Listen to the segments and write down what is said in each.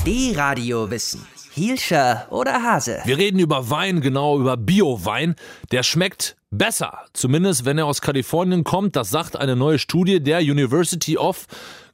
D-Radio Wissen. Hielscher oder Hase? Wir reden über Wein, genau über Bio-Wein. Der schmeckt besser, zumindest wenn er aus Kalifornien kommt. Das sagt eine neue Studie der University of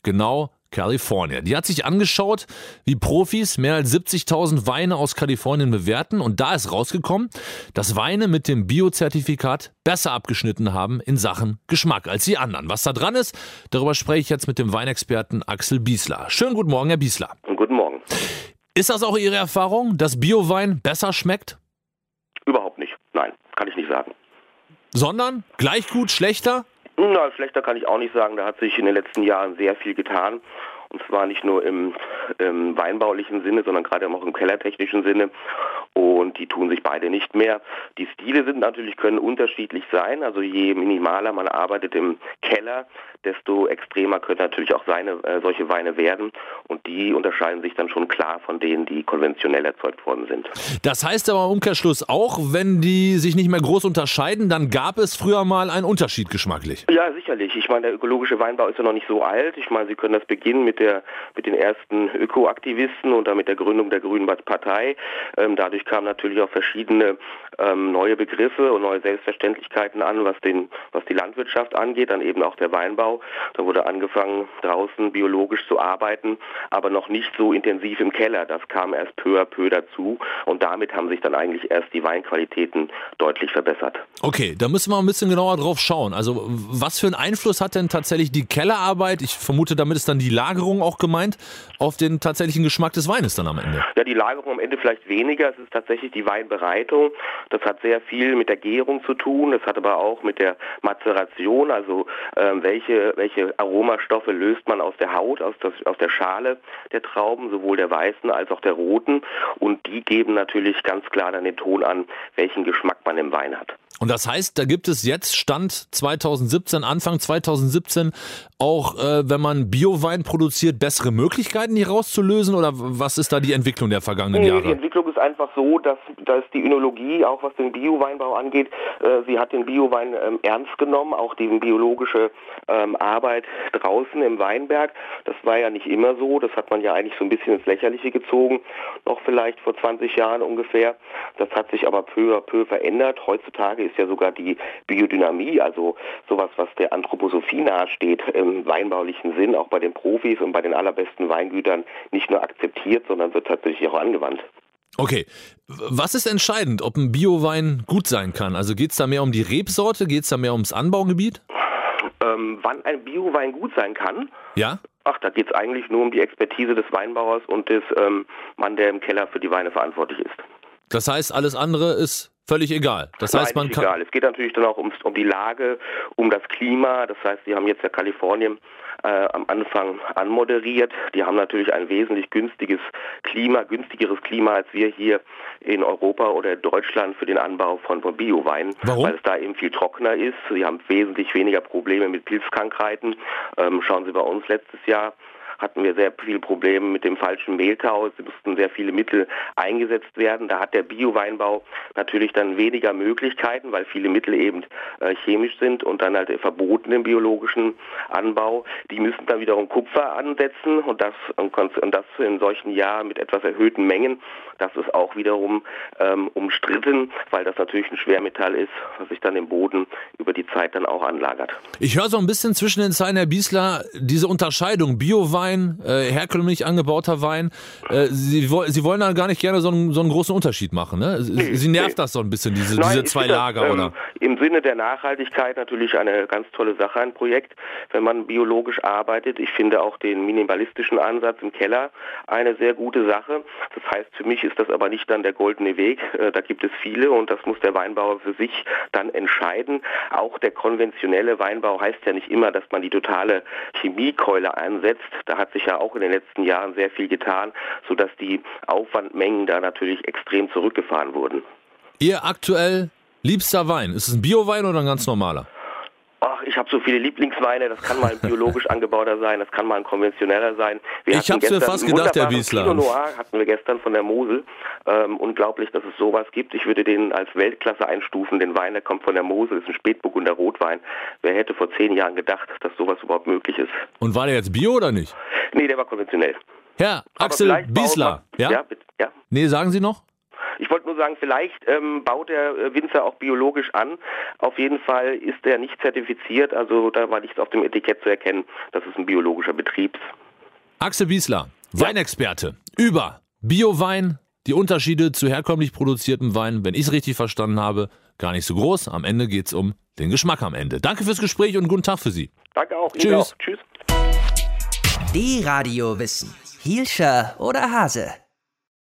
California. Die hat sich angeschaut, wie Profis mehr als 70.000 Weine aus Kalifornien bewerten. Und da ist rausgekommen, dass Weine mit dem Bio-Zertifikat besser abgeschnitten haben in Sachen Geschmack als die anderen. Was da dran ist, darüber spreche ich jetzt mit dem Weinexperten Axel Biesler. Schönen guten Morgen, Herr Biesler. Guten Morgen. Ist das auch Ihre Erfahrung, dass Bio-Wein besser schmeckt? Überhaupt nicht. Nein, kann ich nicht sagen. Sondern gleich gut, schlechter? Na, schlechter kann ich auch nicht sagen. Da hat sich in den letzten Jahren sehr viel getan. Und zwar nicht nur im weinbaulichen Sinne, sondern gerade auch im kellertechnischen Sinne. Und die tun sich beide nicht mehr. Die Stile können unterschiedlich sein. Also je minimaler man arbeitet im Keller, desto extremer können natürlich auch solche Weine werden. Und die unterscheiden sich dann schon klar von denen, die konventionell erzeugt worden sind. Das heißt aber im Umkehrschluss auch, wenn die sich nicht mehr groß unterscheiden, dann gab es früher mal einen Unterschied geschmacklich. Ja, sicherlich. Ich meine, der ökologische Weinbau ist ja noch nicht so alt. Ich meine, Sie können das beginnen mit den ersten Ökoaktivisten und dann mit der Gründung der Grünen Partei. Dadurch kamen natürlich auch verschiedene neue Begriffe und neue Selbstverständlichkeiten an, was die Landwirtschaft angeht, dann eben auch der Weinbau. Da wurde angefangen, draußen biologisch zu arbeiten, aber noch nicht so intensiv im Keller. Das kam erst peu à peu dazu und damit haben sich dann eigentlich erst die Weinqualitäten deutlich verbessert. Okay, da müssen wir ein bisschen genauer drauf schauen. Also was für einen Einfluss hat denn tatsächlich die Kellerarbeit, ich vermute, damit ist dann die Lagerung auch gemeint, auf den tatsächlichen Geschmack des Weines dann am Ende? Ja, die Lagerung am Ende vielleicht weniger. Es ist tatsächlich die Weinbereitung. Das hat sehr viel mit der Gärung zu tun. Das hat aber auch mit der Mazeration, also welche Aromastoffe löst man aus der Haut, aus der Schale der Trauben, sowohl der weißen als auch der roten. Und die geben natürlich ganz klar dann den Ton an, welchen Geschmack man im Wein hat. Und das heißt, da gibt es jetzt Stand 2017, Anfang 2017 auch, wenn man Bio-Wein produziert, bessere Möglichkeiten, die rauszulösen? Oder was ist da die Entwicklung der vergangenen Jahre? Die Entwicklung ist einfach so, dass die Önologie, auch was den Bio-Weinbau angeht, sie hat den Bio-Wein ernst genommen, auch die biologische Arbeit draußen im Weinberg. Das war ja nicht immer so, das hat man ja eigentlich so ein bisschen ins Lächerliche gezogen, noch vielleicht vor 20 Jahren ungefähr. Das hat sich aber peu à peu verändert. Heutzutage ist ja sogar die Biodynamie, also sowas, was der Anthroposophie nahesteht, im weinbaulichen Sinn, auch bei den Profis und bei den allerbesten Weingütern nicht nur akzeptiert, sondern wird tatsächlich auch angewandt. Okay, was ist entscheidend, ob ein Bio-Wein gut sein kann? Also geht es da mehr um die Rebsorte, geht es da mehr ums Anbaugebiet? Wann ein Bio-Wein gut sein kann? Ja. Ach, da geht es eigentlich nur um die Expertise des Weinbauers und des Mann, der im Keller für die Weine verantwortlich ist. Das heißt, alles andere ist völlig egal. Das heißt, man kann. Egal. Es geht natürlich dann auch um die Lage, um das Klima. Das heißt, Sie haben jetzt ja Kalifornien am Anfang anmoderiert. Die haben natürlich ein wesentlich günstigeres Klima als wir hier in Europa oder in Deutschland für den Anbau von Bio-Wein. Warum? Weil es da eben viel trockener ist. Sie haben wesentlich weniger Probleme mit Pilzkrankheiten. Schauen Sie bei uns letztes Jahr. Hatten wir sehr viele Probleme mit dem falschen Mehltau. Es mussten sehr viele Mittel eingesetzt werden. Da hat der Bio-Weinbau natürlich dann weniger Möglichkeiten, weil viele Mittel eben chemisch sind und dann halt verboten im biologischen Anbau. Die müssen dann wiederum Kupfer ansetzen und das in solchen Jahren mit etwas erhöhten Mengen. Das ist auch wiederum umstritten, weil das natürlich ein Schwermetall ist, was sich dann im Boden über die Zeit dann auch anlagert. Ich höre so ein bisschen zwischen den Zeilen, Herr Biesler, diese Unterscheidung Bio-Wein, herkömmlich angebauter Wein. Sie wollen da gar nicht gerne so einen großen Unterschied machen, ne? Sie nervt das so ein bisschen, diese zwei Lager, oder? Im Sinne der Nachhaltigkeit natürlich eine ganz tolle Sache, ein Projekt, wenn man biologisch arbeitet. Ich finde auch den minimalistischen Ansatz im Keller eine sehr gute Sache. Das heißt, für mich ist das aber nicht dann der goldene Weg. Da gibt es viele und das muss der Weinbauer für sich dann entscheiden. Auch der konventionelle Weinbau heißt ja nicht immer, dass man die totale Chemiekeule einsetzt. Da hat sich ja auch in den letzten Jahren sehr viel getan, sodass die Aufwandmengen da natürlich extrem zurückgefahren wurden. Ihr aktuell liebster Wein, ist es ein Bio-Wein oder ein ganz normaler? Ach, ich habe so viele Lieblingsweine, das kann mal ein biologisch angebauter sein, das kann mal ein konventioneller sein. Ich habe es mir fast gedacht, Herr Biesler. Pinot Noir hatten wir gestern von der Mosel. Unglaublich, dass es sowas gibt. Ich würde den als Weltklasse einstufen. Den Wein, der kommt von der Mosel, ist ein Spätburgunder Rotwein. Wer hätte vor 10 Jahren gedacht, dass sowas überhaupt möglich ist? Und war der jetzt Bio oder nicht? Nee, der war konventionell. Herr Axel Biesler. Ja? Bitte, ja. Nee, sagen Sie noch? Ich wollte nur sagen, vielleicht baut der Winzer auch biologisch an. Auf jeden Fall ist er nicht zertifiziert, also da war nichts auf dem Etikett zu erkennen, dass es ein biologischer Betrieb ist. Axel Biesler, Weinexperte, über Biowein, die Unterschiede zu herkömmlich produziertem Wein, wenn ich es richtig verstanden habe, gar nicht so groß. Am Ende geht es um den Geschmack am Ende. Danke fürs Gespräch und guten Tag für Sie. Danke auch. Tschüss. Tschüss. Die Radio Wissen. Hielscher oder Hase?